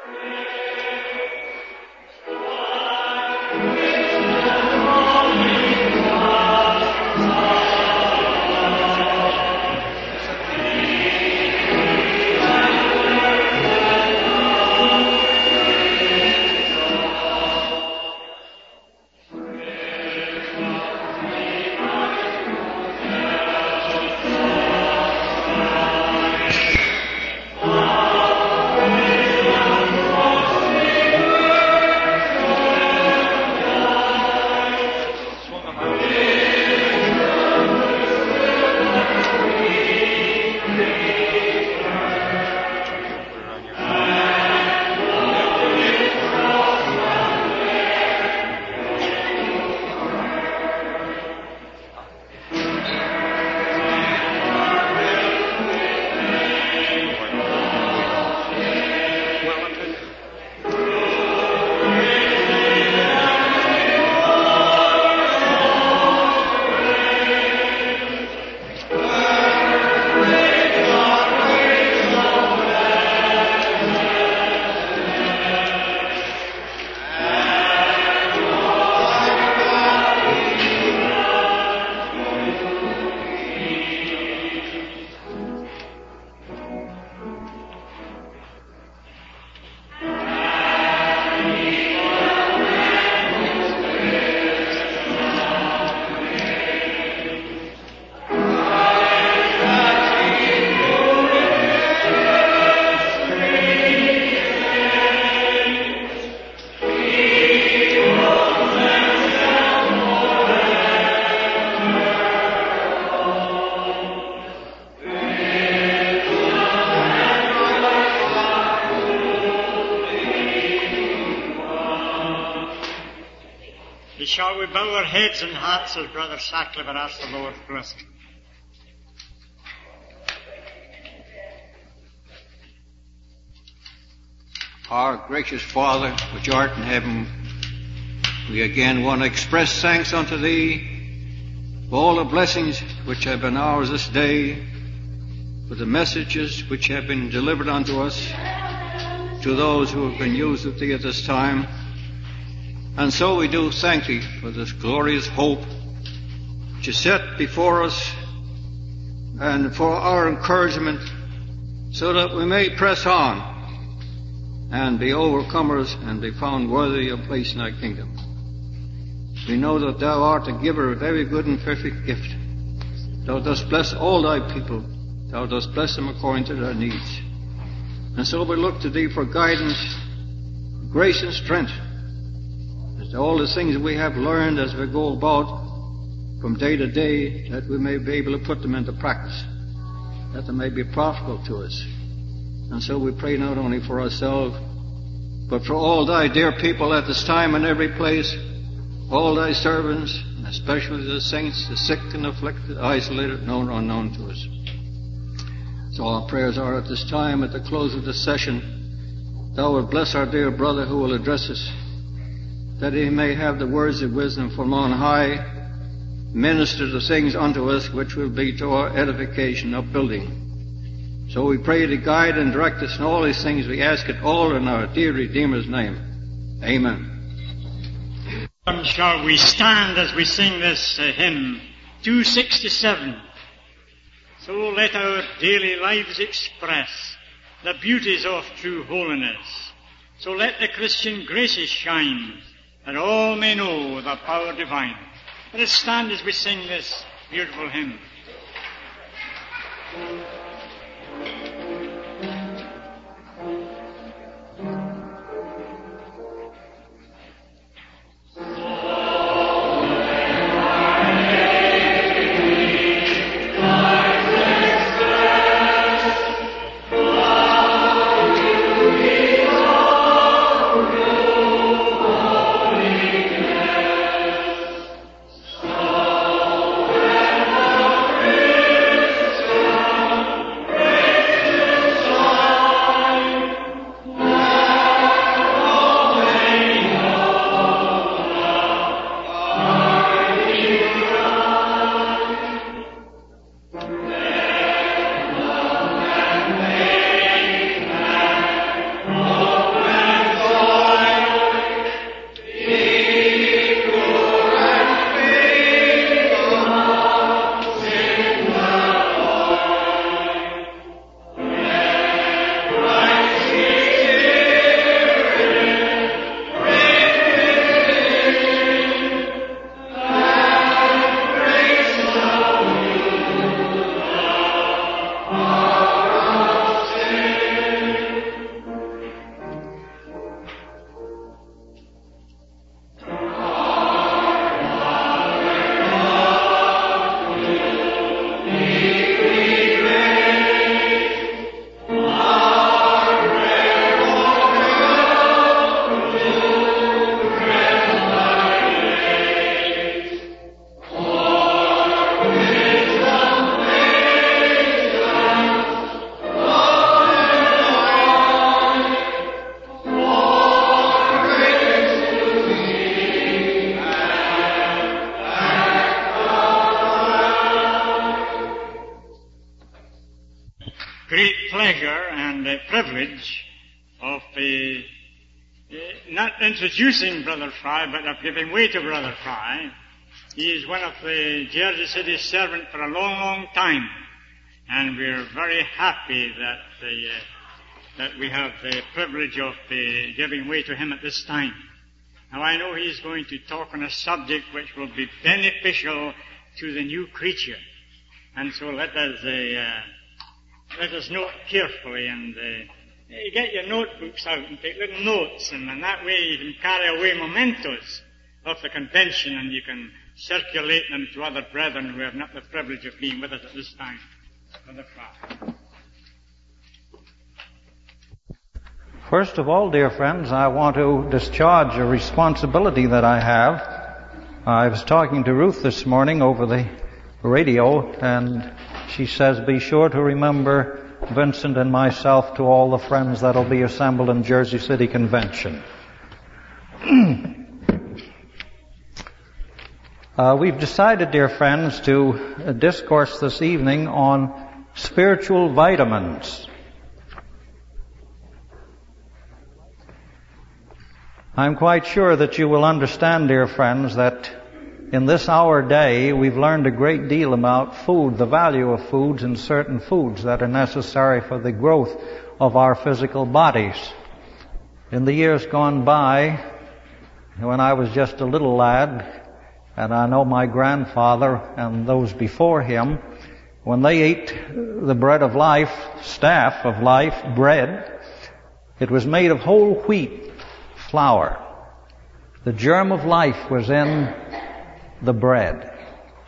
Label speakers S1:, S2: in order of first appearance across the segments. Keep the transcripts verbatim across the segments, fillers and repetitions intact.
S1: Shall we bow our heads and hearts as Brother Sutcliffe and ask the Lord's blessing?
S2: Our gracious Father, which art in heaven, we again want to express thanks unto Thee for all the blessings which have been ours this day, for the messages which have been delivered unto us, to those who have been used of Thee at this time. And so we do thank Thee for this glorious hope which is set before us, and for our encouragement, so that we may press on and be overcomers and be found worthy of place in Thy kingdom. We know that Thou art the giver of every good and perfect gift. Thou dost bless all Thy people. Thou dost bless them according to their needs. And so we look to Thee for guidance, grace and strength, all the things that we have learned as we go about from day to day, that we may be able to put them into practice, that they may be profitable to us. And so we pray not only for ourselves, but for all Thy dear people at this time and every place, all Thy servants, and especially the saints, the sick and afflicted, isolated, known or unknown to us. So our prayers are at this time, at the close of the session, Thou wilt bless our dear brother who will address us, that he may have the words of wisdom from on high, minister the things unto us which will be to our edification, upbuilding. So we pray to guide and direct us in all these things. We ask it all in our dear Redeemer's name. Amen.
S1: And shall we stand as we sing this uh, hymn, two sixty-seven. So let our daily lives express the beauties of true holiness. So let the Christian graces shine, that all may know the power divine. Let us stand as we sing this beautiful hymn.
S3: Oh
S1: and uh, privilege of uh, uh, not introducing Brother Fry, but of giving way to Brother Fry. He is one of the Jersey City servants for a long, long time, and we're very happy that uh, that we have the privilege of uh, giving way to him at this time. Now, I know he's going to talk on a subject which will be beneficial to the new creature, and so let us uh, uh, let us note carefully and uh, get your notebooks out and take little notes, and in that way you can carry away mementos of the convention, and you can circulate them to other brethren who have not the privilege of being with us at this time. Brother Fry.
S3: First of all, dear friends, I want to discharge a responsibility that I have. I was talking to Ruth this morning over the radio, and she says, be sure to remember Vincent and myself to all the friends that will be assembled in Jersey City Convention. uh, we've decided, dear friends, to discourse this evening on spiritual vitamins. I'm quite sure that you will understand, dear friends, that in this our day we've learned a great deal about food, the value of foods and certain foods that are necessary for the growth of our physical bodies. In the years gone by, when I was just a little lad, and I know my grandfather and those before him, when they ate the bread of life, staff of life, bread, it was made of whole wheat flour. The germ of life was in the bread.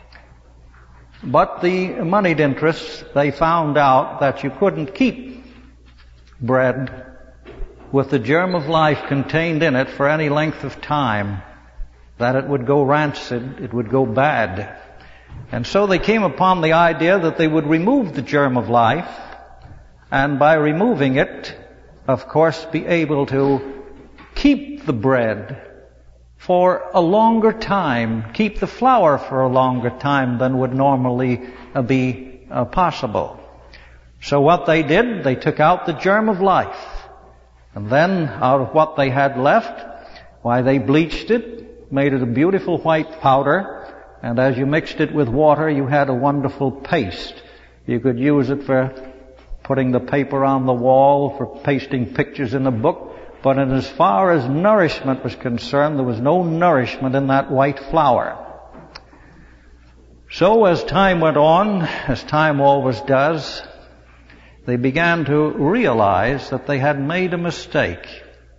S3: But the moneyed interests, they found out that you couldn't keep bread with the germ of life contained in it for any length of time, that it would go rancid, it would go bad. And so they came upon the idea that they would remove the germ of life, and by removing it, of course, be able to keep the bread for a longer time, keep the flour for a longer time than would normally uh, be uh, possible. So what they did, they took out the germ of life, and then out of what they had left, why, they bleached it, made it a beautiful white powder, and as you mixed it with water, you had a wonderful paste. You could use it for putting the paper on the wall, for pasting pictures in a book. But as far as nourishment was concerned, there was no nourishment in that white flour. So as time went on, as time always does, they began to realize that they had made a mistake.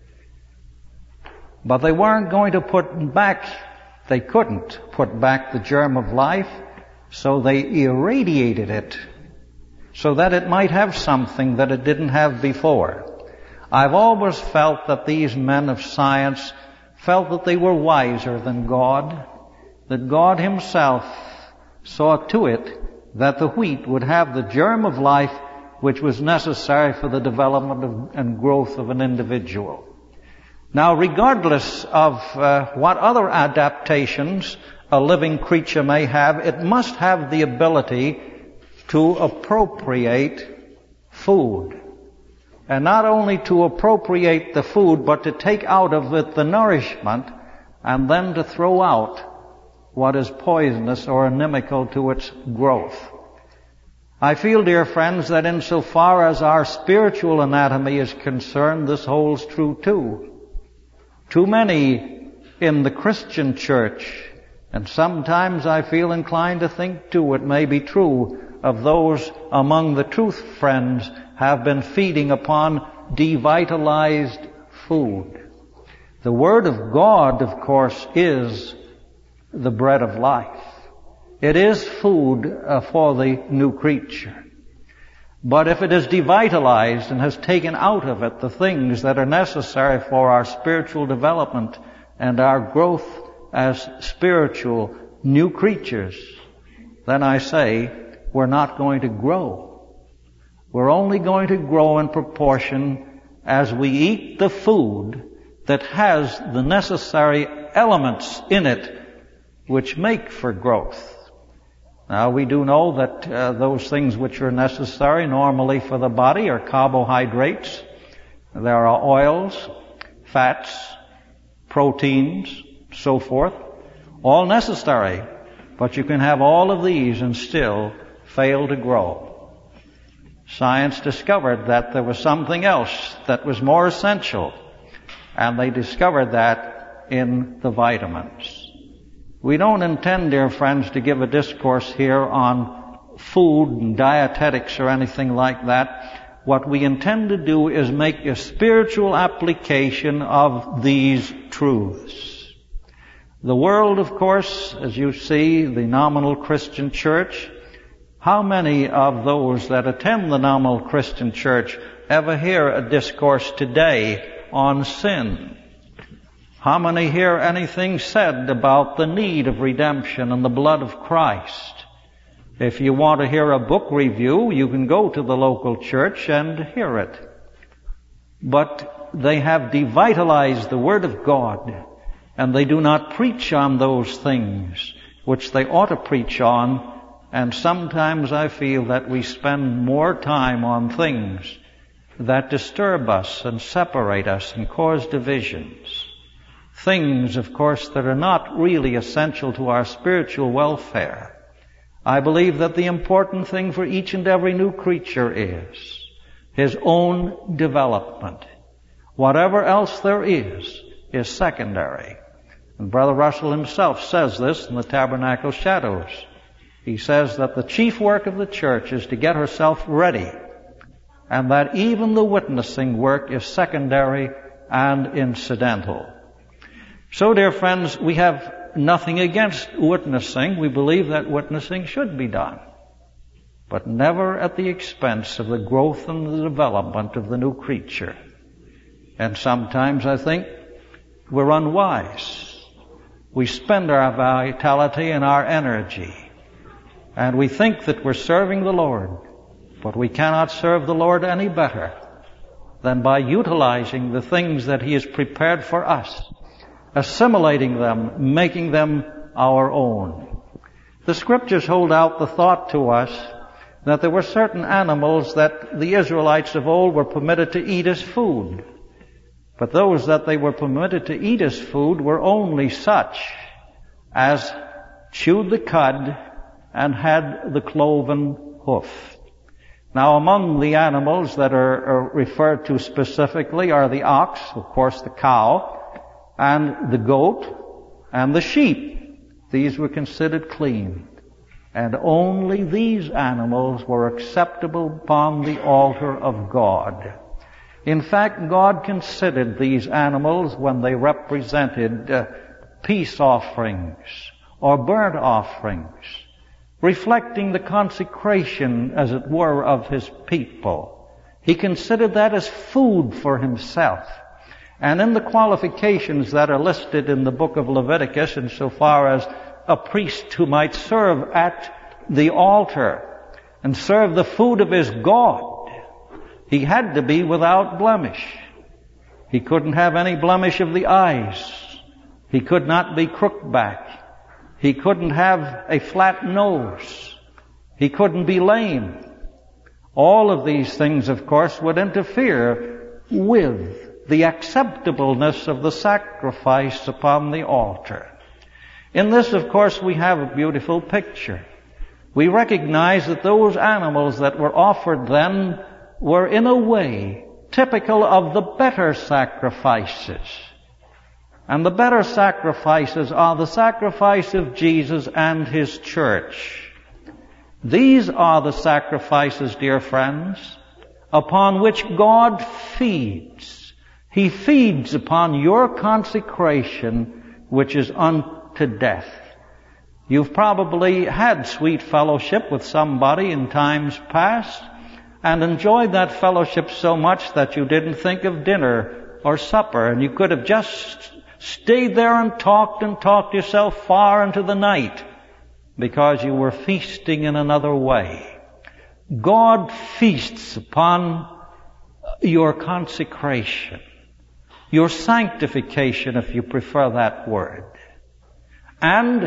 S3: But they weren't going to put back, they couldn't put back the germ of life, so they irradiated it so that it might have something that it didn't have before. I've always felt that these men of science felt that they were wiser than God, that God Himself saw to it that the wheat would have the germ of life which was necessary for the development of, and growth of an individual. Now, regardless of uh, what other adaptations a living creature may have, it must have the ability to appropriate food. And not only to appropriate the food, but to take out of it the nourishment, and then to throw out what is poisonous or inimical to its growth. I feel, dear friends, that insofar as our spiritual anatomy is concerned, this holds true too. Too many in the Christian church, and sometimes I feel inclined to think too it may be true of those among the truth friends, have been feeding upon devitalized food. The Word of God, of course, is the bread of life. It is food uh, for the new creature. But if it is devitalized and has taken out of it the things that are necessary for our spiritual development and our growth as spiritual new creatures, then I say we're not going to grow. We're only going to grow in proportion as we eat the food that has the necessary elements in it which make for growth. Now, we do know that uh, those things which are necessary normally for the body are carbohydrates. There are oils, fats, proteins, so forth, all necessary. But you can have all of these and still fail to grow. Science discovered that there was something else that was more essential, and they discovered that in the vitamins. We don't intend, dear friends, to give a discourse here on food and dietetics or anything like that. What we intend to do is make a spiritual application of these truths. The world, of course, as you see, the nominal Christian church, how many of those that attend the nominal Christian church ever hear a discourse today on sin? How many hear anything said about the need of redemption and the blood of Christ? If you want to hear a book review, you can go to the local church and hear it. But they have devitalized the Word of God, and they do not preach on those things which they ought to preach on, and sometimes I feel that we spend more time on things that disturb us and separate us and cause divisions. Things, of course, that are not really essential to our spiritual welfare. I believe that the important thing for each and every new creature is his own development. Whatever else there is, is secondary. And Brother Russell himself says this in the Tabernacle Shadows. He says that the chief work of the church is to get herself ready, and that even the witnessing work is secondary and incidental. So, dear friends, we have nothing against witnessing. We believe that witnessing should be done, but never at the expense of the growth and the development of the new creature. And sometimes I think we're unwise. We spend our vitality and our energy, and we think that we're serving the Lord, but we cannot serve the Lord any better than by utilizing the things that He has prepared for us, assimilating them, making them our own. The Scriptures hold out the thought to us that there were certain animals that the Israelites of old were permitted to eat as food. But those that they were permitted to eat as food were only such as chewed the cud and had the cloven hoof. Now, among the animals that are, are referred to specifically are the ox, of course the cow, and the goat, and the sheep. These were considered clean. And only these animals were acceptable upon the altar of God. In fact, God considered these animals when they represented uh, peace offerings or burnt offerings, reflecting the consecration, as it were, of His people. He considered that as food for Himself. And in the qualifications that are listed in the book of Leviticus, insofar as a priest who might serve at the altar and serve the food of his God, he had to be without blemish. He couldn't have any blemish of the eyes. He could not be crooked back. He couldn't have a flat nose. He couldn't be lame. All of these things, of course, would interfere with the acceptableness of the sacrifice upon the altar. In this, of course, we have a beautiful picture. We recognize that those animals that were offered then were in a way typical of the better sacrifices. And the better sacrifices are the sacrifice of Jesus and His church. These are the sacrifices, dear friends, upon which God feeds. He feeds upon your consecration, which is unto death. You've probably had sweet fellowship with somebody in times past and enjoyed that fellowship so much that you didn't think of dinner or supper, and you could have just stayed there and talked and talked yourself far into the night because you were feasting in another way. God feasts upon your consecration, your sanctification, if you prefer that word. And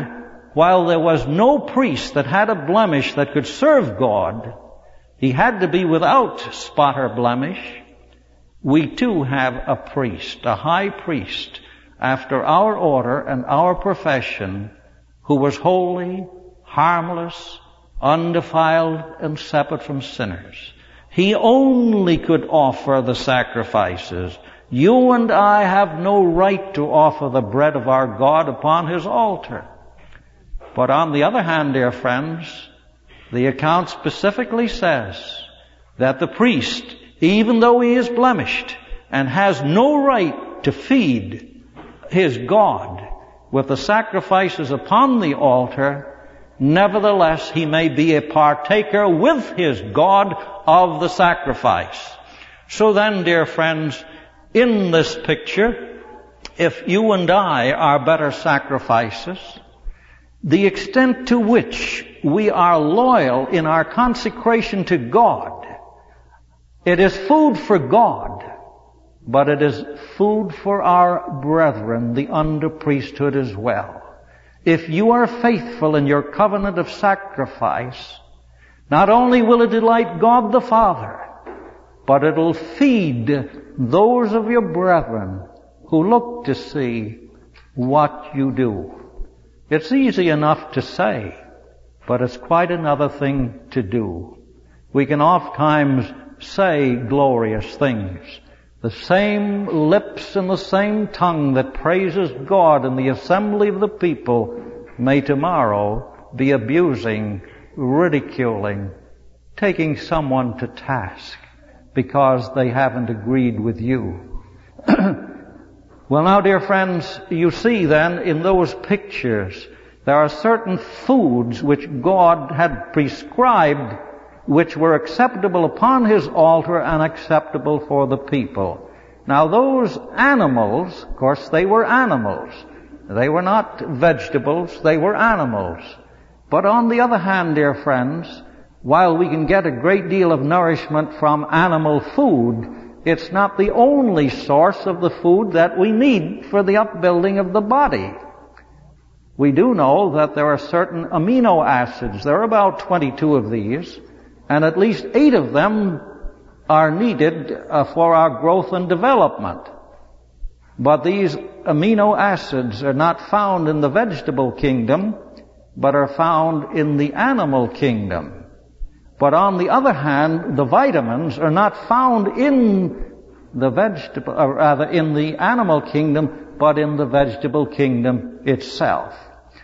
S3: while there was no priest that had a blemish that could serve God, he had to be without spot or blemish, we too have a priest, a high priest, after our order and our profession, who was holy, harmless, undefiled, and separate from sinners. He only could offer the sacrifices. You and I have no right to offer the bread of our God upon His altar. But on the other hand, dear friends, the account specifically says that the priest, even though he is blemished and has no right to feed his God with the sacrifices upon the altar, nevertheless he may be a partaker with his God of the sacrifice. So then, dear friends, in this picture, if you and I are better sacrifices, the extent to which we are loyal in our consecration to God, it is food for God, but it is food for our brethren, the under priesthood as well. If you are faithful in your covenant of sacrifice, not only will it delight God the Father, but it will feed those of your brethren who look to see what you do. It's easy enough to say, but it's quite another thing to do. We can oftentimes say glorious things. The same lips and the same tongue that praises God in the assembly of the people may tomorrow be abusing, ridiculing, taking someone to task because they haven't agreed with you. Well, now, dear friends, you see then in those pictures there are certain foods which God had prescribed which were acceptable upon His altar and acceptable for the people. Now, those animals, of course, they were animals. They were not vegetables, they were animals. But on the other hand, dear friends, while we can get a great deal of nourishment from animal food, it's not the only source of the food that we need for the upbuilding of the body. We do know that there are certain amino acids. There are about twenty-two of these, and at least eight of them are needed uh, for our growth and development. But these amino acids are not found in the vegetable kingdom, but are found in the animal kingdom. But on the other hand, the vitamins are not found in the vegetable, or rather in the animal kingdom, but in the vegetable kingdom itself.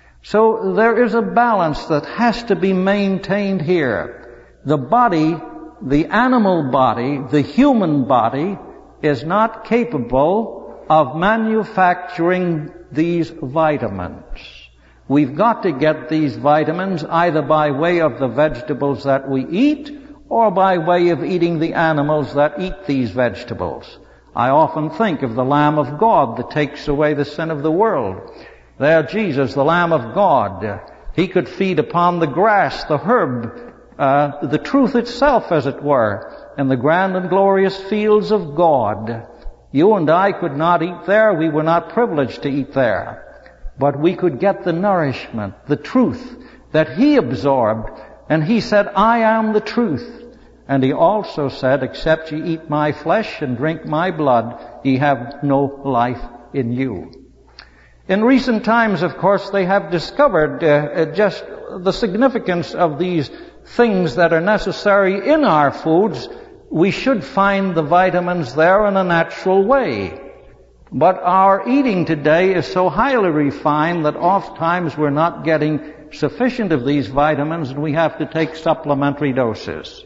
S3: So there is a balance that has to be maintained here. The body, the animal body, the human body, is not capable of manufacturing these vitamins. We've got to get these vitamins either by way of the vegetables that we eat or by way of eating the animals that eat these vegetables. I often think of the Lamb of God that takes away the sin of the world. There, Jesus, the Lamb of God, He could feed upon the grass, the herb, uh, the truth itself, as it were, in the grand and glorious fields of God. You and I could not eat there. We were not privileged to eat there. But we could get the nourishment, the truth that He absorbed. And He said, I am the truth. And He also said, except ye eat my flesh and drink my blood, ye have no life in you. In recent times, of course, they have discovered uh, just the significance of these things that are necessary in our foods. We should find the vitamins there in a natural way. But our eating today is so highly refined that oftentimes we're not getting sufficient of these vitamins and we have to take supplementary doses.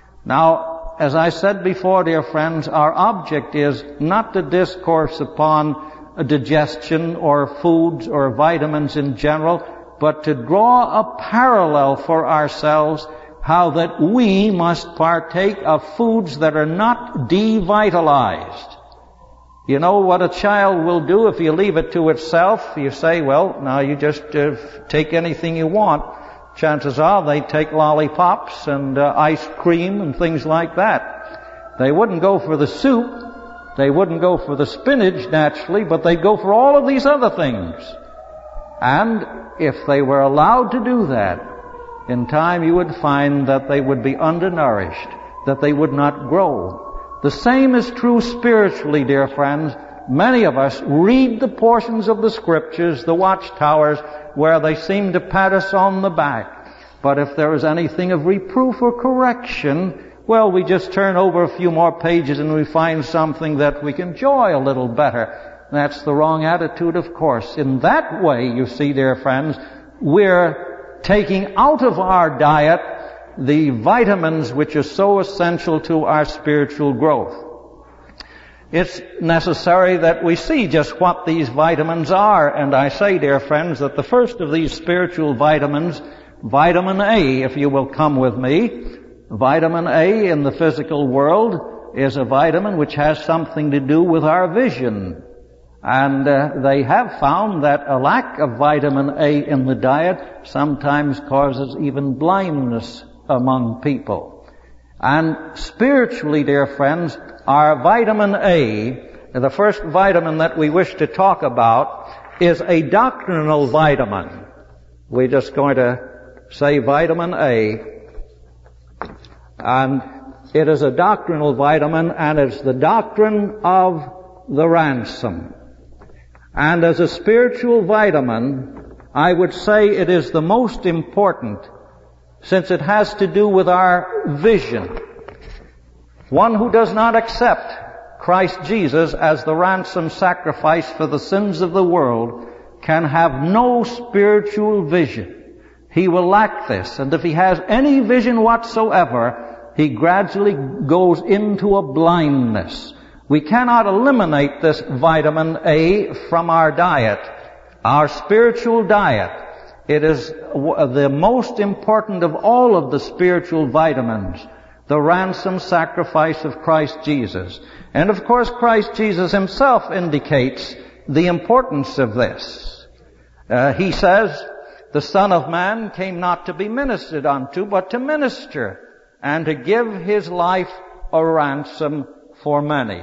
S3: Now, as I said before, dear friends, our object is not to discourse upon a digestion or foods or vitamins in general, but to draw a parallel for ourselves how that we must partake of foods that are not devitalized. You know what a child will do if you leave it to itself? You say, well, now you just uh, take anything you want. Chances are they take lollipops and uh, ice cream and things like that. They wouldn't go for the soup. They wouldn't go for the spinach naturally, but they'd go for all of these other things. And if they were allowed to do that, in time you would find that they would be undernourished, that they would not grow. The same is true spiritually, dear friends. Many of us read the portions of the Scriptures, the watchtowers, where they seem to pat us on the back. But if there is anything of reproof or correction, well, we just turn over a few more pages and we find something that we can enjoy a little better. That's the wrong attitude, of course. In that way, you see, dear friends, we're taking out of our diet the vitamins which are so essential to our spiritual growth. It's necessary that we see just what these vitamins are. And I say, dear friends, that the first of these spiritual vitamins, vitamin A, if you will come with me, vitamin A in the physical world is a vitamin which has something to do with our vision. And uh, they have found that a lack of vitamin A in the diet sometimes causes even blindness among people. And spiritually, dear friends, our vitamin A, the first vitamin that we wish to talk about, is a doctrinal vitamin. We're just going to say vitamin A. And it is a doctrinal vitamin, and it's the doctrine of the ransom. And as a spiritual vitamin, I would say it is the most important, since it has to do with our vision. One who does not accept Christ Jesus as the ransom sacrifice for the sins of the world can have no spiritual vision. He will lack this, and if he has any vision whatsoever, he gradually goes into a blindness. We cannot eliminate this vitamin A from our diet, our spiritual diet. It is the most important of all of the spiritual vitamins, the ransom sacrifice of Christ Jesus. And of course, Christ Jesus himself indicates the importance of this. Uh, he says, the Son of Man came not to be ministered unto, but to minister, and to give his life a ransom for many.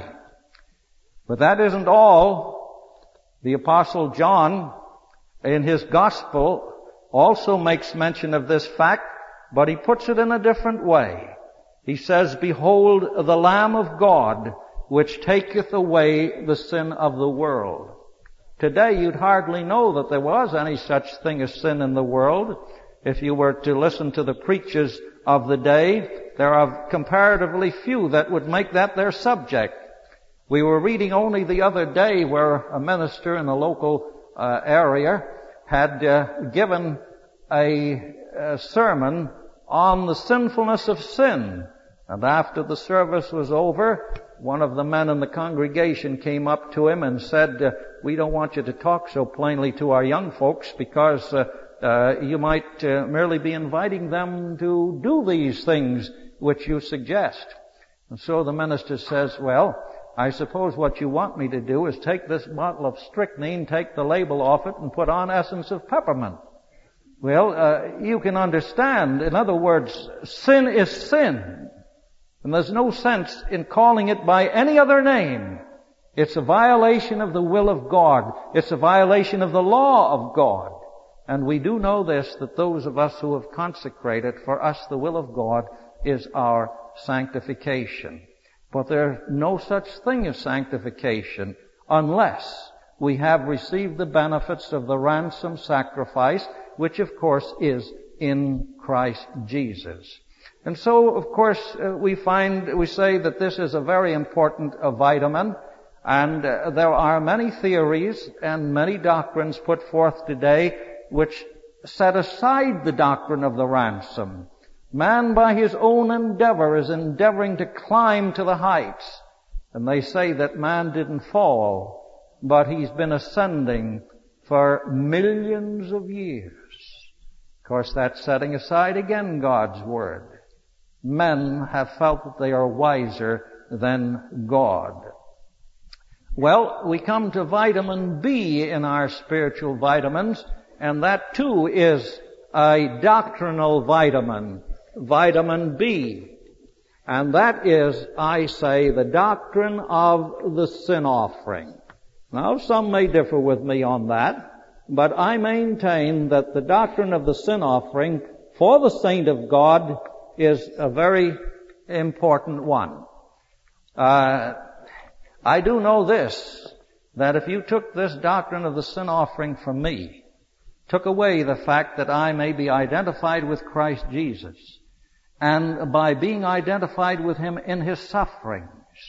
S3: But that isn't all. The Apostle John, in his Gospel, also makes mention of this fact, but he puts it in a different way. He says, behold the Lamb of God, which taketh away the sin of the world. Today you'd hardly know that there was any such thing as sin in the world. If you were to listen to the preachers of the day, there are comparatively few that would make that their subject. We were reading only the other day where a minister in a local uh, area had uh, given a, a sermon on the sinfulness of sin. And after the service was over, one of the men in the congregation came up to him and said, uh, we don't want you to talk so plainly to our young folks because uh, uh, you might uh, merely be inviting them to do these things which you suggest. And so the minister says, well, I suppose what you want me to do is take this bottle of strychnine, take the label off it, and put on essence of peppermint. Well, uh, you can understand. In other words, sin is sin. And there's no sense in calling it by any other name. It's a violation of the will of God. It's a violation of the law of God. And we do know this, that those of us who have consecrated, for us the will of God is our sanctification. But there's no such thing as sanctification unless we have received the benefits of the ransom sacrifice, which of course is in Christ Jesus. And so, of course, uh, we find, we say that this is a very important uh, vitamin, and uh, there are many theories and many doctrines put forth today which set aside the doctrine of the ransom. Man by his own endeavor is endeavoring to climb to the heights. And they say that man didn't fall, but he's been ascending for millions of years. Of course, that's setting aside again God's Word. Men have felt that they are wiser than God. Well, we come to vitamin B in our spiritual vitamins, and that too is a doctrinal vitamin. Vitamin B. And that is, I say, the doctrine of the sin offering. Now, some may differ with me on that. but I maintain that the doctrine of the sin offering for the saint of God is a very important one. Uh, I do know this, that if you took this doctrine of the sin offering from me, took away the fact that I may be identified with Christ Jesus, and by being identified with Him in His sufferings,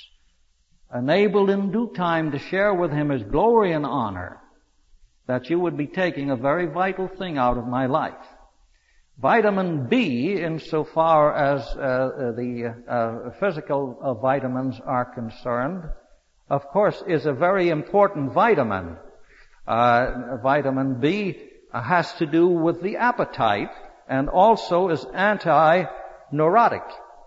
S3: enabled in due time to share with Him His glory and honor, that you would be taking a very vital thing out of my life. Vitamin B, insofar as uh, the uh, physical uh, vitamins are concerned, of course, is a very important vitamin. Uh, vitamin B has to do with the appetite and also is anti-neurotic.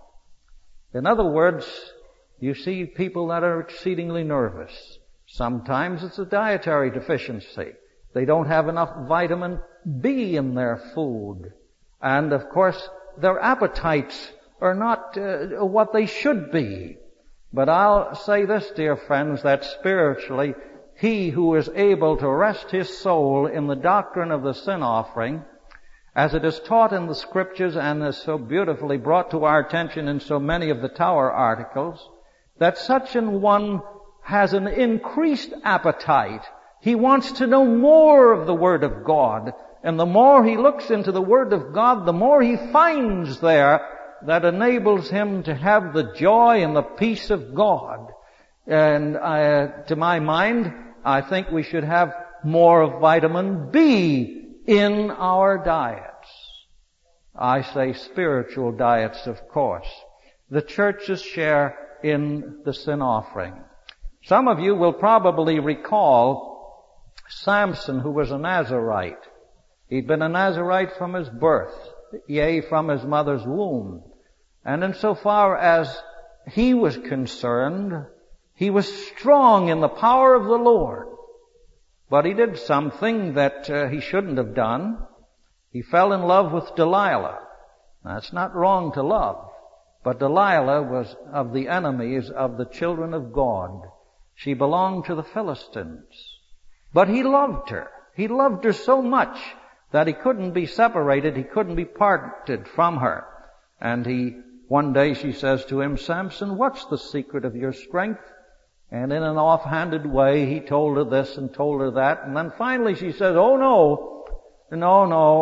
S3: In other words, you see people that are exceedingly nervous. Sometimes it's a dietary deficiency. They don't have enough vitamin B in their food. And of course, their appetites are not uh, what they should be. But I'll say this, dear friends, that spiritually, he who is able to rest his soul in the doctrine of the sin offering, as it is taught in the Scriptures and is so beautifully brought to our attention in so many of the Tower articles, that such an one has an increased appetite. He wants to know more of the Word of God. And the more he looks into the Word of God, the more he finds there that enables him to have the joy and the peace of God. And uh, to my mind, I think we should have more of vitamin B in our diets. I say spiritual diets, of course. The church's share in the sin offering. Some of you will probably recall Samson, who was a Nazarite. He'd been a Nazarite from his birth, yea, from his mother's womb. And insofar as he was concerned, he was strong in the power of the Lord. But he did something that uh, he shouldn't have done. He fell in love with Delilah. Now, it's not wrong to love, but Delilah was of the enemies of the children of God. She belonged to the Philistines. But he loved her. He loved her so much that he couldn't be separated, he couldn't be parted from her. And he, one day she says to him, Samson, what's the secret of your strength? And in an offhanded way, he told her this and told her that. And then finally she says, oh no, no, no,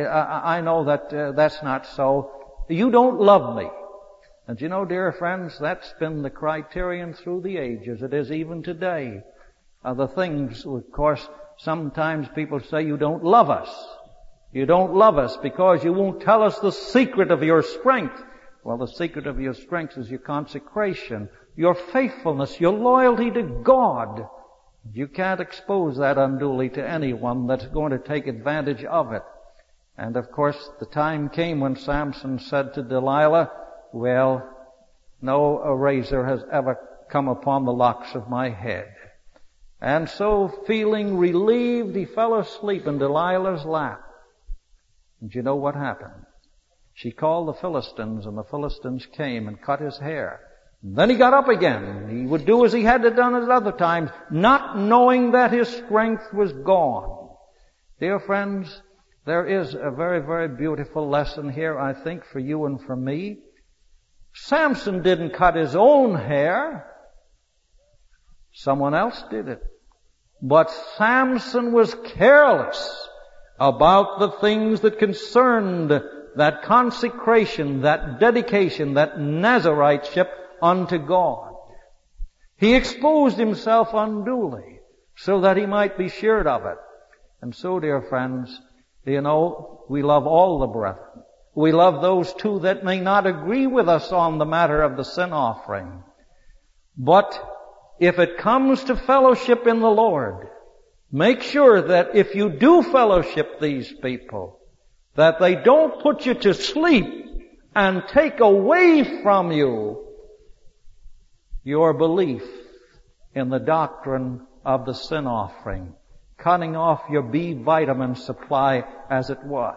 S3: I know that uh, that's not so. You don't love me. And you know, dear friends, that's been the criterion through the ages. It is even today. Uh, the things, of course, sometimes people say you don't love us. You don't love us because you won't tell us the secret of your strength. Well, the secret of your strength is your consecration, your faithfulness, your loyalty to God. You can't expose that unduly to anyone that's going to take advantage of it. And of course, the time came when Samson said to Delilah, well, no razor has ever come upon the locks of my head. And so, feeling relieved, he fell asleep in Delilah's lap. And you know what happened? She called the Philistines, and the Philistines came and cut his hair. And then he got up again. He would do as he had done at other times, not knowing that his strength was gone. Dear friends, there is a very, very beautiful lesson here, I think, for you and for me. Samson didn't cut his own hair. Someone else did it. But Samson was careless about the things that concerned that consecration, that dedication, that Nazariteship unto God. He exposed himself unduly so that he might be assured of it. And so, dear friends, you know, we love all the brethren. We love those too that may not agree with us on the matter of the sin offering. But if it comes to fellowship in the Lord, make sure that if you do fellowship these people, that they don't put you to sleep and take away from you your belief in the doctrine of the sin offering, cutting off your B vitamin supply as it was.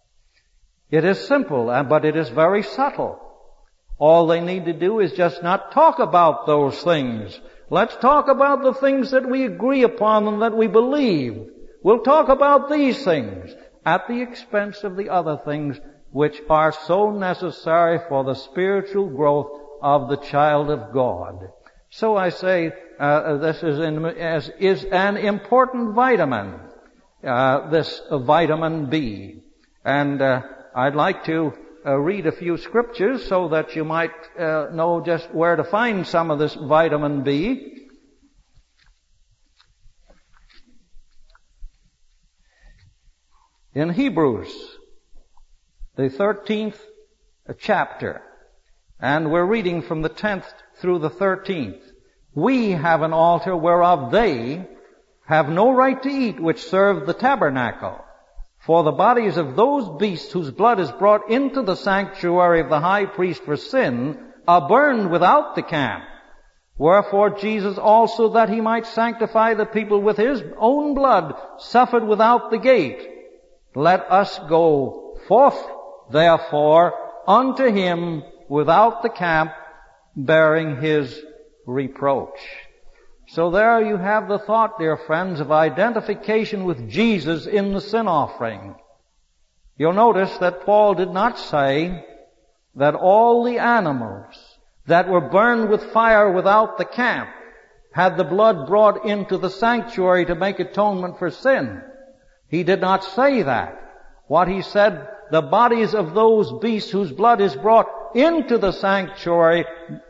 S3: It is simple, but it is very subtle. All they need to do is just not talk about those things. Let's talk about the things that we agree upon and that we believe. We'll talk about these things at the expense of the other things which are so necessary for the spiritual growth of the child of God. So I say, uh, this is, in, as, is an important vitamin, uh, this uh, vitamin B. And uh, I'd like to uh, read a few scriptures so that you might uh, know just where to find some of this vitamin B. In Hebrews, the thirteenth chapter, and we're reading from the tenth through the thirteenth. We have an altar whereof they have no right to eat which serve the tabernacle. For the bodies of those beasts whose blood is brought into the sanctuary of the high priest for sin are burned without the camp. Wherefore Jesus also, that he might sanctify the people with his own blood, suffered without the gate. Let us go forth, therefore, unto him without the camp, bearing his reproach. So there you have the thought, dear friends, of identification with Jesus in the sin offering. You'll notice that Paul did not say that all the animals that were burned with fire without the camp had the blood brought into the sanctuary to make atonement for sin. He did not say that. What he said, the bodies of those beasts whose blood is brought into the sanctuary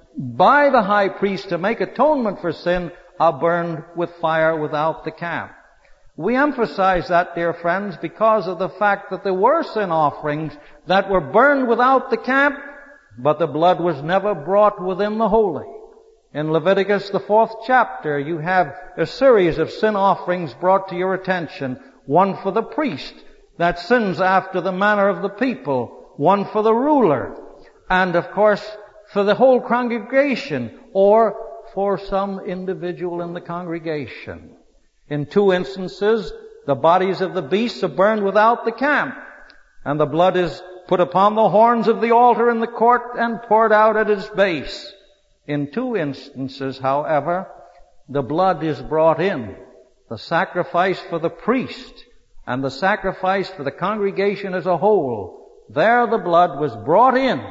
S3: by the high priest to make atonement for sin are burned with fire without the camp. We emphasize that, dear friends, because of the fact that there were sin offerings that were burned without the camp, but the blood was never brought within the holy. In Leviticus, the fourth chapter, you have a series of sin offerings brought to your attention. One for the priest that sins after the manner of the people. One for the ruler. And, of course, for the whole congregation, or for some individual in the congregation. In two instances, the bodies of the beasts are burned without the camp, and the blood is put upon the horns of the altar in the court and poured out at its base. In two instances, however, the blood is brought in. The sacrifice for the priest and the sacrifice for the congregation as a whole. There the blood was brought in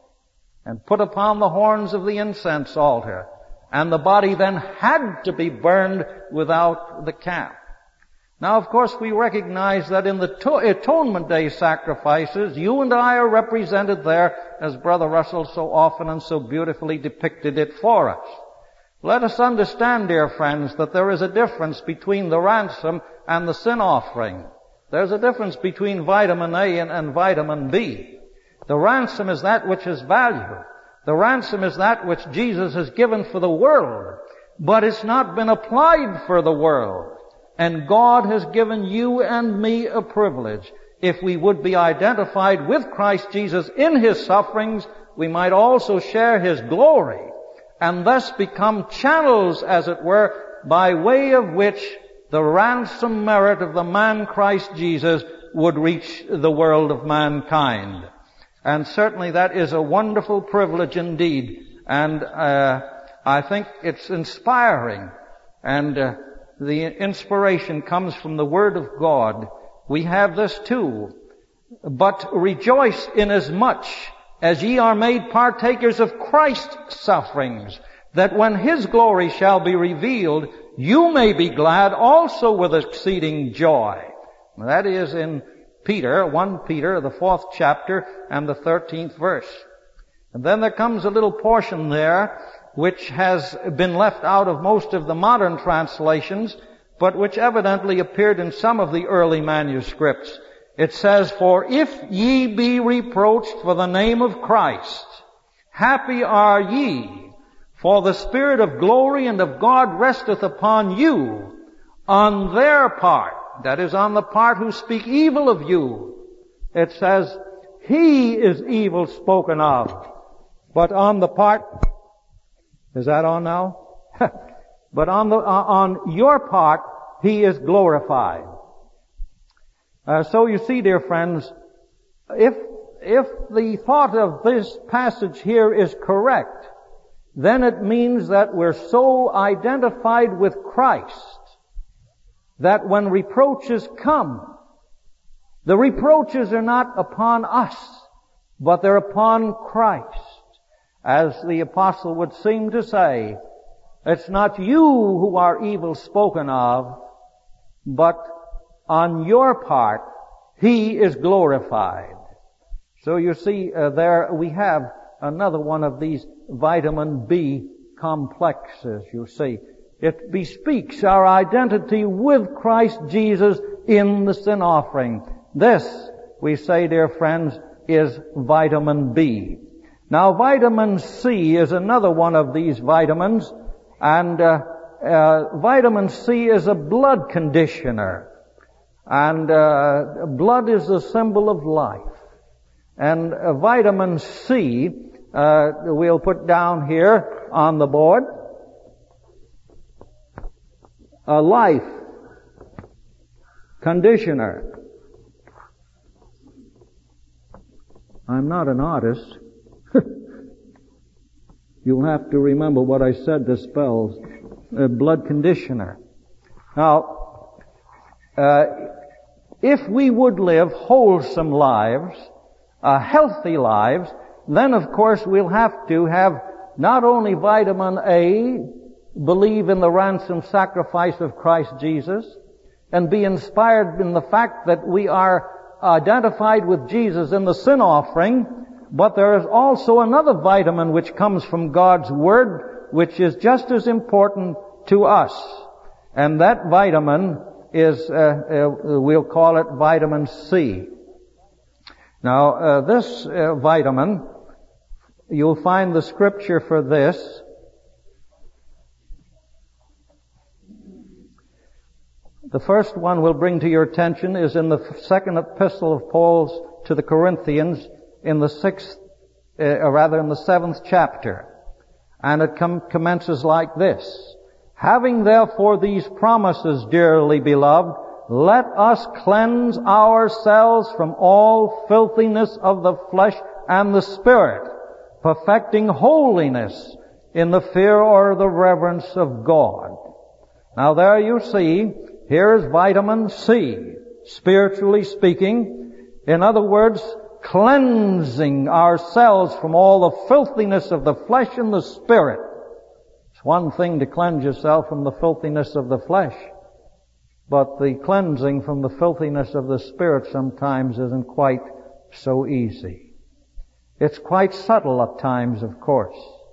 S3: and put upon the horns of the incense altar. And the body then had to be burned without the camp. Now, of course, we recognize that in the to- Atonement Day sacrifices, you and I are represented there, as Brother Russell so often and so beautifully depicted it for us. Let us understand, dear friends, that there is a difference between the ransom and the sin offering. There's a difference between vitamin A and, and vitamin B. The ransom is that which is valuable. The ransom is that which Jesus has given for the world, but it's not been applied for the world. And God has given you and me a privilege. If we would be identified with Christ Jesus in his sufferings, we might also share his glory, and thus become channels, as it were, by way of which the ransom merit of the man Christ Jesus would reach the world of mankind. And certainly that is a wonderful privilege indeed. And uh, I think it's inspiring. And uh, the inspiration comes from the Word of God. We have this too. But rejoice inasmuch as ye are made partakers of Christ's sufferings, that when his glory shall be revealed, you may be glad also with exceeding joy. That is in Peter, First Peter, the fourth chapter and the thirteenth verse. And then there comes a little portion there which has been left out of most of the modern translations, but which evidently appeared in some of the early manuscripts. It says, "For if ye be reproached for the name of Christ, happy are ye, for the Spirit of glory and of God resteth upon you on their part." That is, on the part who speak evil of you. It says, he is evil spoken of. But on the part, is that on now? But on the, uh, on your part, he is glorified. Uh, so you see, dear friends, if, if the thought of this passage here is correct, then it means that we're so identified with Christ that when reproaches come, the reproaches are not upon us, but they're upon Christ. As the apostle would seem to say, it's not you who are evil spoken of, but on your part, He is glorified. So you see, uh, there we have another one of these vitamin B complexes, you see. It bespeaks our identity with Christ Jesus in the sin offering. This, we say, dear friends, is vitamin B. Now, vitamin C is another one of these vitamins, and uh, uh, vitamin C is a blood conditioner. And uh, blood is the symbol of life. And uh, vitamin C, uh, we'll put down here on the board, a life conditioner. I'm not an artist. You'll have to remember what I said this spells. A blood conditioner. Now, uh, if we would live wholesome lives, uh, healthy lives, then of course we'll have to have not only vitamin A, believe in the ransom sacrifice of Christ Jesus, and be inspired in the fact that we are identified with Jesus in the sin offering, but there is also another vitamin which comes from God's Word, which is just as important to us. And that vitamin is, uh, uh, we'll call it vitamin C. Now, uh, this uh, vitamin, you'll find the scripture for this. The first one we'll bring to your attention is in the second epistle of Paul's to the Corinthians, in the sixth, uh, or rather in the seventh chapter. And it com- commences like this. Having therefore these promises, dearly beloved, let us cleanse ourselves from all filthiness of the flesh and the spirit, perfecting holiness in the fear or the reverence of God. Now there you see, here's vitamin C, spiritually speaking. In other words, cleansing ourselves from all the filthiness of the flesh and the spirit. It's one thing to cleanse yourself from the filthiness of the flesh, but the cleansing from the filthiness of the spirit sometimes isn't quite so easy. It's quite subtle at times, of course.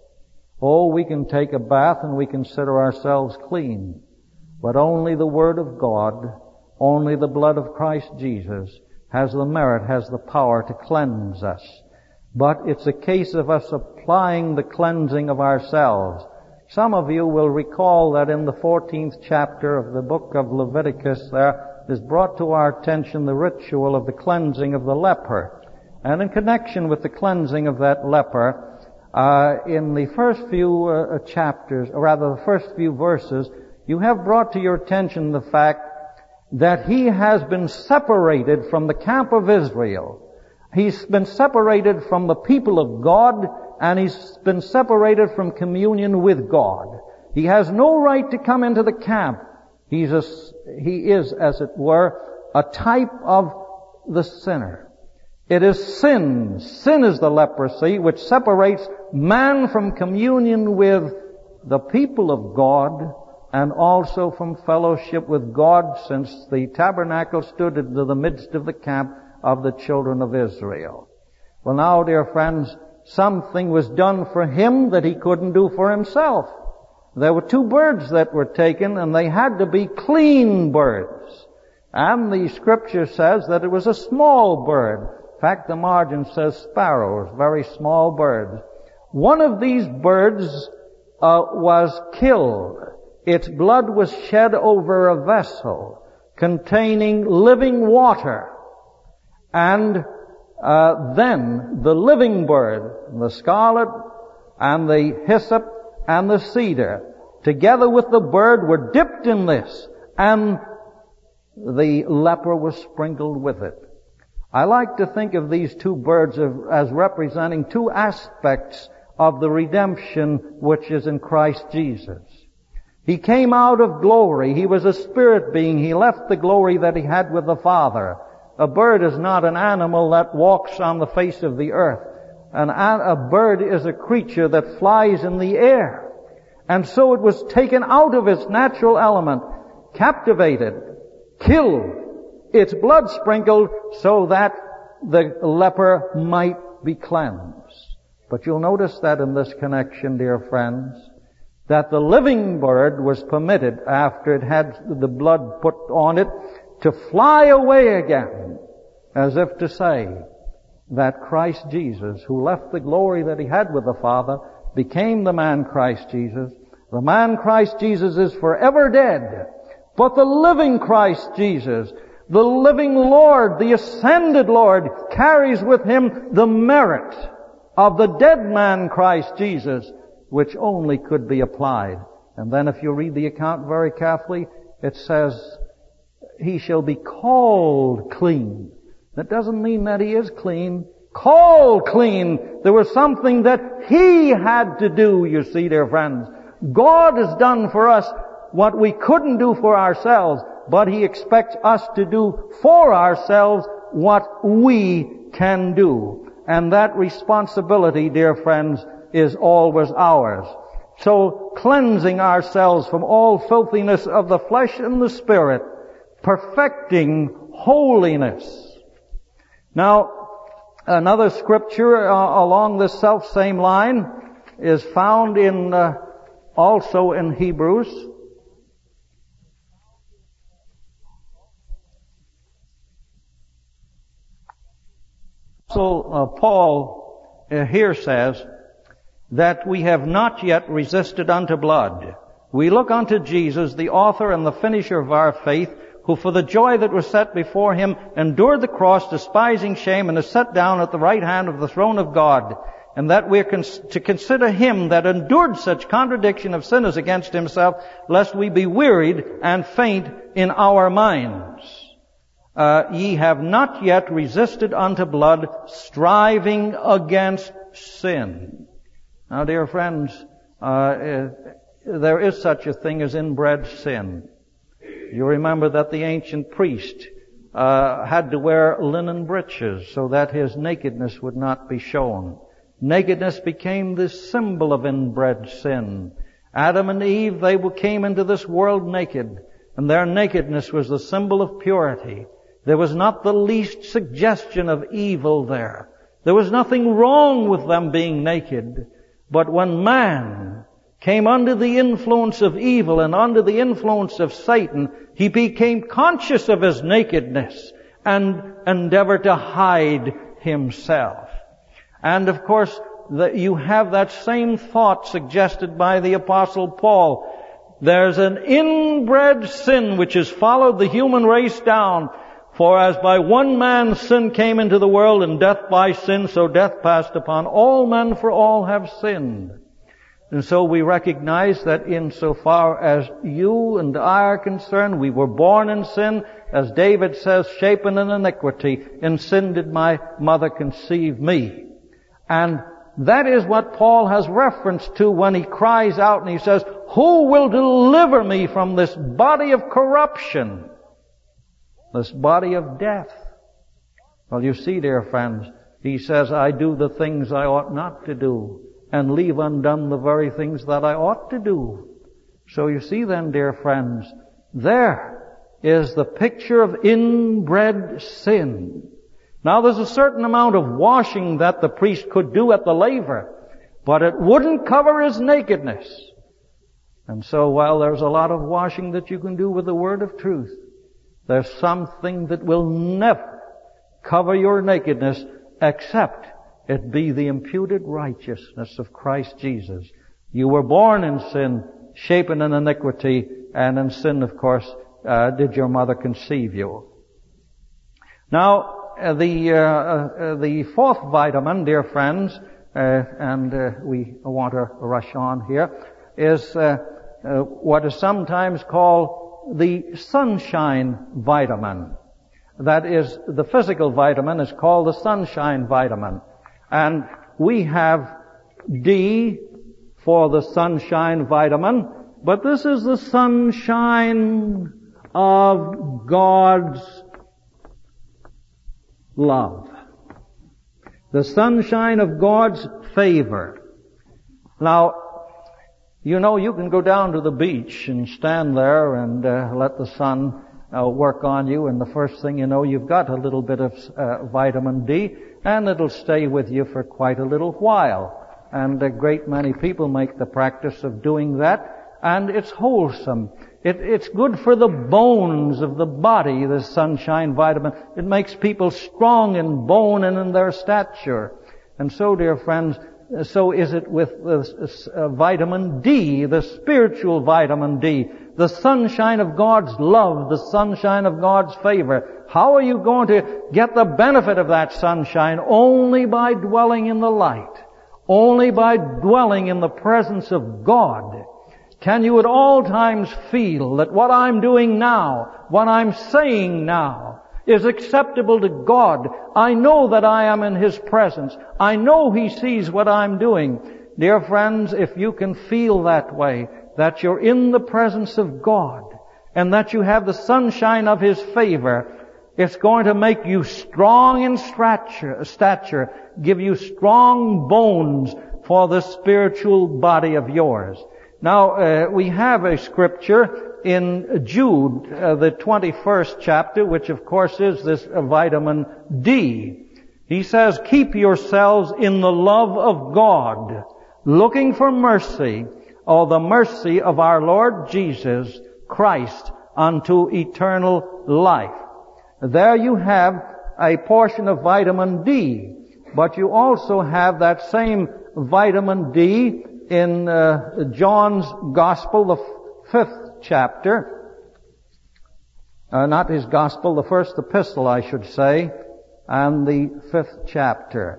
S3: Oh, we can take a bath and we consider ourselves clean, but only the Word of God, only the blood of Christ Jesus has the merit, has the power to cleanse us. But it's a case of us applying the cleansing of ourselves. Some of you will recall that in the fourteenth chapter of the book of Leviticus there is brought to our attention the ritual of the cleansing of the leper. And in connection with the cleansing of that leper, uh, in the first few uh, chapters, or rather the first few verses, you have brought to your attention the fact that he has been separated from the camp of Israel. He's been separated from the people of God, and he's been separated from communion with God. He has no right to come into the camp. He's a, he is, as it were, a type of the sinner. It is sin. Sin is the leprosy which separates man from communion with the people of God and also from fellowship with God, since the tabernacle stood into the midst of the camp of the children of Israel. Well now, dear friends, something was done for him that he couldn't do for himself. There were two birds that were taken, and they had to be clean birds. And the scripture says that it was a small bird. In fact, the margin says sparrows, very small birds. One of these birds uh, was killed. Its blood was shed over a vessel containing living water. And uh, then the living bird, the scarlet and the hyssop and the cedar, together with the bird, were dipped in this, and the leper was sprinkled with it. I like to think of these two birds as representing two aspects of the redemption which is in Christ Jesus. He came out of glory. He was a spirit being. He left the glory that he had with the Father. A bird is not an animal that walks on the face of the earth. An, a bird is a creature that flies in the air. And so it was taken out of its natural element, captivated, killed, its blood sprinkled so that the leper might be cleansed. But you'll notice that in this connection, dear friends, that the living bird was permitted, after it had the blood put on it, to fly away again, as if to say that Christ Jesus, who left the glory that he had with the Father, became the man Christ Jesus. The man Christ Jesus is forever dead, but the living Christ Jesus, the living Lord, the ascended Lord, carries with him the merit of the dead man Christ Jesus, which only could be applied. And then if you read the account very carefully, it says, he shall be called clean. That doesn't mean that he is clean. Called clean. There was something that he had to do, you see, dear friends. God has done for us what we couldn't do for ourselves, but he expects us to do for ourselves what we can do. And that responsibility, dear friends, is always ours. So cleansing ourselves from all filthiness of the flesh and the spirit, perfecting holiness. Now, another scripture uh, along this self-same line is found in uh, also in Hebrews. So uh, Paul uh, here says that we have not yet resisted unto blood. We look unto Jesus, the author and the finisher of our faith, who for the joy that was set before him endured the cross, despising shame, and is set down at the right hand of the throne of God. And that we are cons- to consider him that endured such contradiction of sinners against himself, lest we be wearied and faint in our minds. Uh, ye have not yet resisted unto blood, striving against sin. Now, dear friends, uh, uh, there is such a thing as inbred sin. You remember that the ancient priest uh, had to wear linen breeches so that his nakedness would not be shown. Nakedness became the symbol of inbred sin. Adam and Eve, they came into this world naked, and their nakedness was the symbol of purity. There was not the least suggestion of evil there. There was nothing wrong with them being naked. But when man came under the influence of evil and under the influence of Satan, he became conscious of his nakedness and endeavored to hide himself. And of course, that you have that same thought suggested by the Apostle Paul. There's an inbred sin which has followed the human race down. For as by one man sin came into the world, and death by sin, so death passed upon all men, for all have sinned. And so we recognize that insofar as you and I are concerned, we were born in sin. As David says, shapen in iniquity, in sin did my mother conceive me. And that is what Paul has reference to when he cries out and he says, who will deliver me from this body of corruption? This body of death. Well, you see, dear friends, he says, I do the things I ought not to do, and leave undone the very things that I ought to do. So you see then, dear friends, there is the picture of inbred sin. Now there's a certain amount of washing that the priest could do at the laver, but it wouldn't cover his nakedness. And so while there's a lot of washing that you can do with the word of truth, there's something that will never cover your nakedness except it be the imputed righteousness of Christ Jesus. You were born in sin, shapen in iniquity, and in sin, of course, uh, did your mother conceive you. Now, uh, the uh, uh, the fourth vitamin, dear friends, uh, and uh, we want to rush on here, is uh, uh, what is sometimes called the sunshine vitamin. That is, the physical vitamin is called the sunshine vitamin. And we have D for the sunshine vitamin. But this is the sunshine of God's love. The sunshine of God's favor. Now, you know, you can go down to the beach and stand there and uh, let the sun uh, work on you, and the first thing you know, you've got a little bit of uh, vitamin D, and it'll stay with you for quite a little while. And a great many people make the practice of doing that, and it's wholesome. It, it's good for the bones of the body, the sunshine vitamin. It makes people strong in bone and in their stature. And so, dear friends, so is it with the uh, vitamin D, the spiritual vitamin D, the sunshine of God's love, the sunshine of God's favor. How are you going to get the benefit of that sunshine? Only by dwelling in the light. Only by dwelling in the presence of God. Can you at all times feel that what I'm doing now, what I'm saying now, is acceptable to God? I know that I am in His presence. I know He sees what I'm doing. Dear friends, if you can feel that way, that you're in the presence of God, and that you have the sunshine of His favor, it's going to make you strong in stature, stature, give you strong bones for the spiritual body of yours. Now, uh, we have a scripture in Jude, uh, the twenty-first chapter, which of course is this uh, vitamin D. He says, keep yourselves in the love of God, looking for mercy, or the mercy of our Lord Jesus Christ unto eternal life. There you have a portion of vitamin D, but you also have that same vitamin D in uh, John's Gospel, the fifth chapter. Uh, not his Gospel, the first epistle, I should say, and the fifth chapter.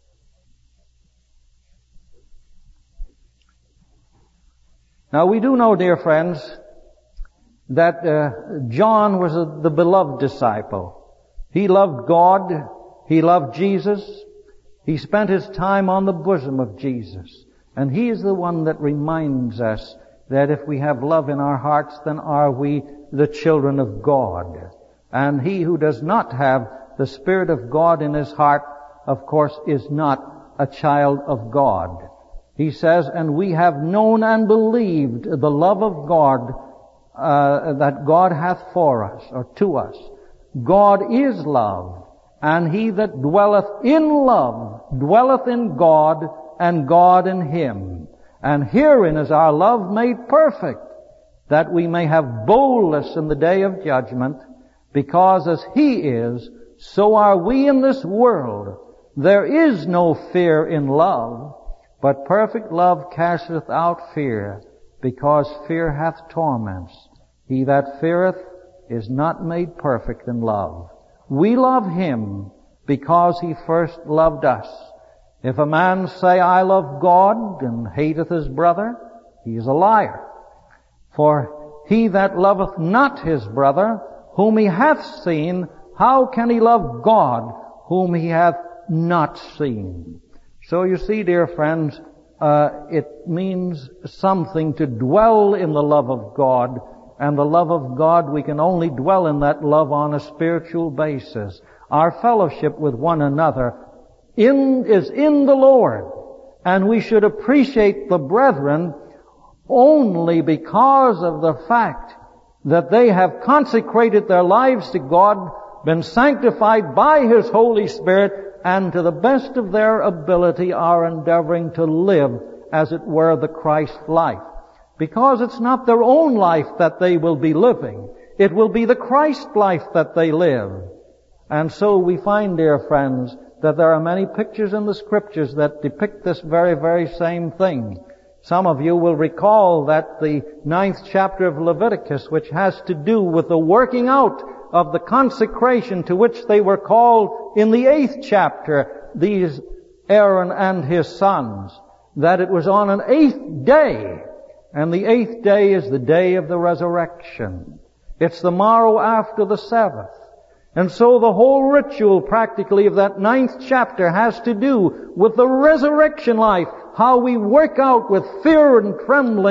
S3: Now we do know, dear friends, that uh, John was a, the beloved disciple. He loved God. He loved Jesus. He spent his time on the bosom of Jesus. And he is the one that reminds us that if we have love in our hearts, then are we the children of God. And he who does not have the Spirit of God in his heart, of course, is not a child of God. He says, and we have known and believed the love of God uh, that God hath for us, or to us. God is love, and he that dwelleth in love dwelleth in God, and God in him. And herein is our love made perfect, that we may have boldness in the day of judgment, because as he is, so are we in this world. There is no fear in love, but perfect love casteth out fear, because fear hath torments. He that feareth is not made perfect in love. We love him because he first loved us. If a man say, I love God, and hateth his brother, he is a liar. For he that loveth not his brother, whom he hath seen, how can he love God, whom he hath not seen? So you see, dear friends, uh, it means something to dwell in the love of God, and the love of God, we can only dwell in that love on a spiritual basis. Our fellowship with one another in, is in the Lord. And we should appreciate the brethren only because of the fact that they have consecrated their lives to God, been sanctified by His Holy Spirit, and to the best of their ability are endeavoring to live, as it were, the Christ life. Because it's not their own life that they will be living. It will be the Christ life that they live. And so we find, dear friends, that there are many pictures in the Scriptures that depict this very, very same thing. Some of you will recall that the ninth chapter of Leviticus, which has to do with the working out of the consecration to which they were called in the eighth chapter, these Aaron and his sons, that it was on an eighth day, and the eighth day is the day of the resurrection. It's the morrow after the Sabbath. And so the whole ritual practically of that ninth chapter has to do with the resurrection life, how we work out with fear and trembling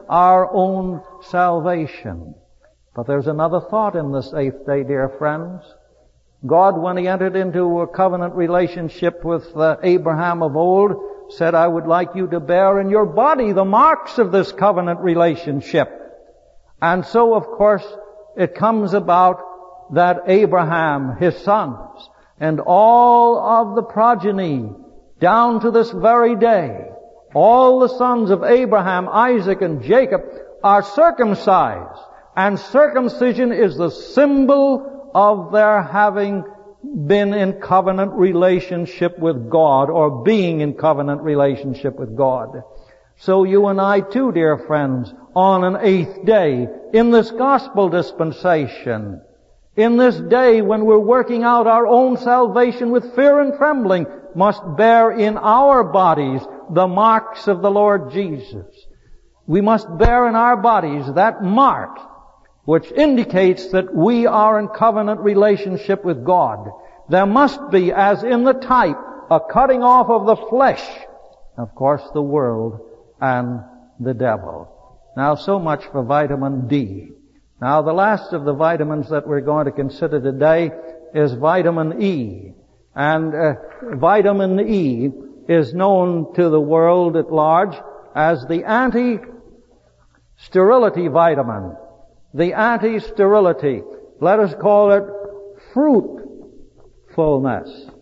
S3: our own salvation. But there's another thought in this eighth day, dear friends. God, when He entered into a covenant relationship with uh, Abraham of old, said, I would like you to bear in your body the marks of this covenant relationship. And so, of course, it comes about that Abraham, his sons, and all of the progeny, down to this very day, all the sons of Abraham, Isaac, and Jacob are circumcised. And circumcision is the symbol of their having been in covenant relationship with God, or being in covenant relationship with God. So you and I too, dear friends, on an eighth day, in this gospel dispensation, in this day when we're working out our own salvation with fear and trembling, must bear in our bodies the marks of the Lord Jesus. We must bear in our bodies that mark which indicates that we are in covenant relationship with God. There must be, as in the type, a cutting off of the flesh, of course, the world and the devil. Now, so much for vitamin D. Now, the last of the vitamins that we're going to consider today is vitamin E. And uh, vitamin E is known to the world at large as the anti-sterility vitamin. The anti-sterility. Let us call it fruitfulness.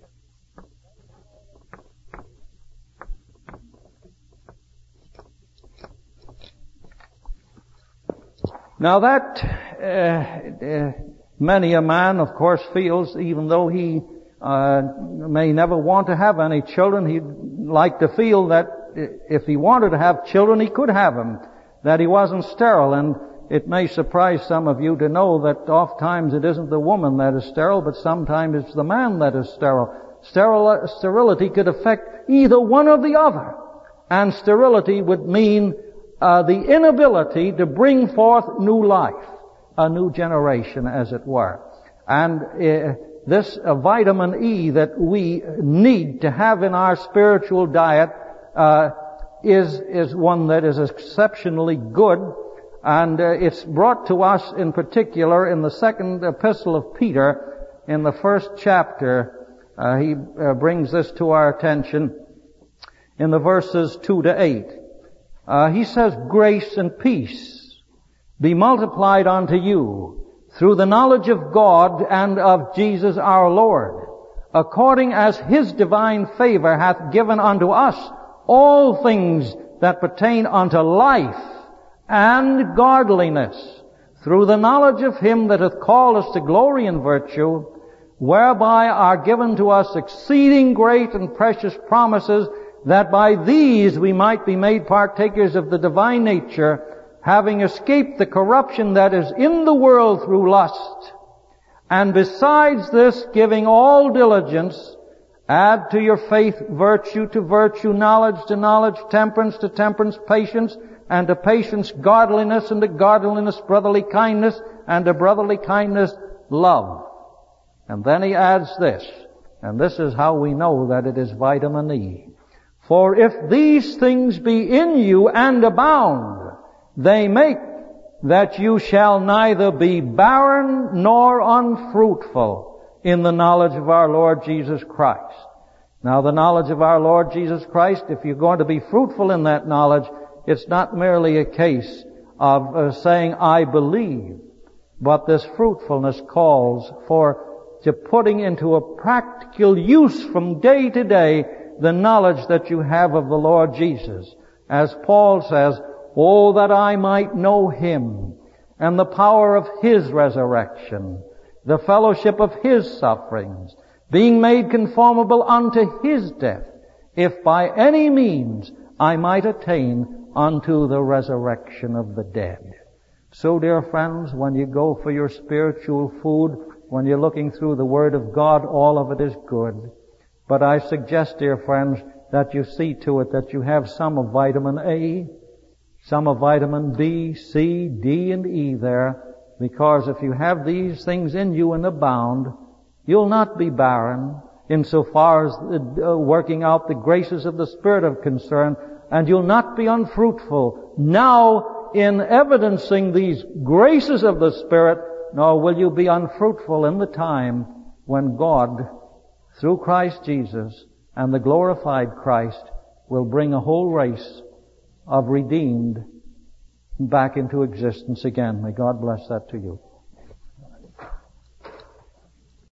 S3: Now that, uh, uh, many a man, of course, feels, even though he uh, may never want to have any children, he'd like to feel that if he wanted to have children, he could have them, that he wasn't sterile. And it may surprise some of you to know that oft times it isn't the woman that is sterile, but sometimes it's the man that is sterile. Sterile, sterility could affect either one or the other. And sterility would mean uh, the inability to bring forth new life, a new generation, as it were. And uh, this uh, vitamin E that we need to have in our spiritual diet uh, is is one that is exceptionally good. And uh, it's brought to us in particular in the second epistle of Peter, in the first chapter. Uh, he uh, brings this to our attention in the verses two to eight. Uh, he says, grace and peace be multiplied unto you through the knowledge of God and of Jesus our Lord, according as His divine favor hath given unto us all things that pertain unto life and godliness, through the knowledge of Him that hath called us to glory and virtue, whereby are given to us exceeding great and precious promises, that by these we might be made partakers of the divine nature, having escaped the corruption that is in the world through lust. And besides this, giving all diligence, add to your faith virtue, to virtue knowledge, to knowledge temperance, to temperance patience, and to patience godliness, and to godliness brotherly kindness, and to brotherly kindness love. And then he adds this, and this is how we know that it is vitamin E. For if these things be in you and abound, they make that you shall neither be barren nor unfruitful in the knowledge of our Lord Jesus Christ. Now, the knowledge of our Lord Jesus Christ, if you're going to be fruitful in that knowledge, it's not merely a case of uh, saying, I believe, but this fruitfulness calls for to putting into a practical use from day to day the knowledge that you have of the Lord Jesus. As Paul says, oh, that I might know Him, and the power of His resurrection, the fellowship of His sufferings, being made conformable unto His death, if by any means I might attain unto the resurrection of the dead. So, dear friends, when you go for your spiritual food, when you're looking through the Word of God, all of it is good. But I suggest, dear friends, that you see to it that you have some of vitamin A, some of vitamin B, C, D, and E there, because if you have these things in you and abound, you'll not be barren insofar as uh, working out the graces of the Spirit are concerned, And you'll not be unfruitful now in evidencing these graces of the Spirit, nor will you be unfruitful in the time when God, through Christ Jesus and the glorified Christ, will bring a whole race of redeemed back into existence again. May God bless that to you.